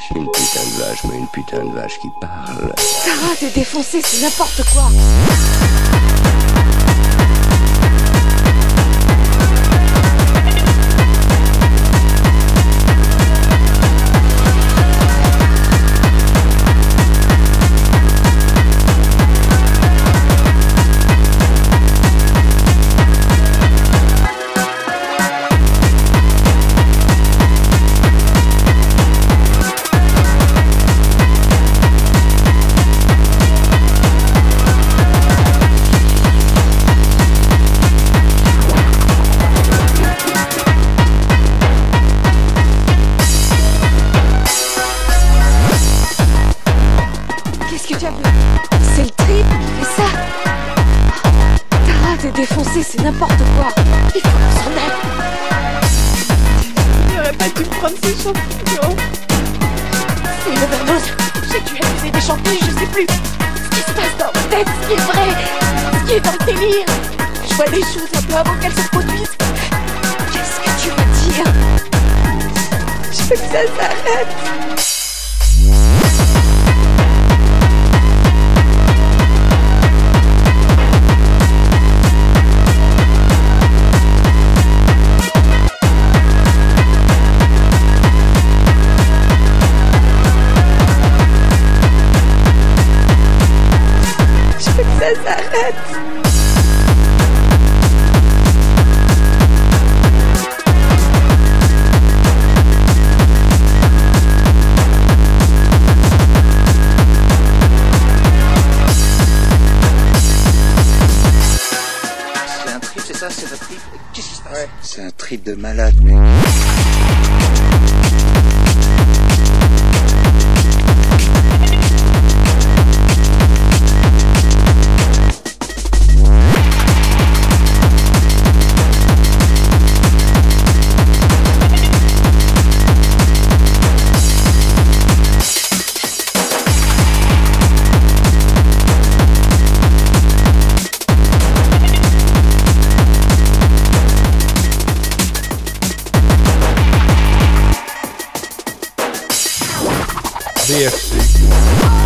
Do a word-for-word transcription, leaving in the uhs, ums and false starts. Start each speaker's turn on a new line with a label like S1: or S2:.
S1: Une putain de vache, mais une putain de vache qui parle.
S2: Sarah, t'es défoncé, c'est n'importe quoi. Qu'est-ce que tu as vu? C'est le trip qui fait ça. Tara, t'es défoncé, c'est n'importe quoi. Il faut qu'on s'en aille.
S3: J'aurais pas dû prendre ces champignons.
S2: C'est une overdose. J'ai dû abuser des champignons, je sais plus. Ce qui se passe dans ma tête, ce qui est vrai, ce qui est dans le délire. Je vois des choses un peu avant qu'elles se produisent. Qu'est-ce que tu vas dire?
S3: Je veux que ça s'arrête. Je veux que ça s'arrête.
S4: C'est un trip, c'est ça, c'est votre trip. Qu'est-ce qui se passe?
S5: Ouais, c'est un trip de malade, mec.
S6: V F C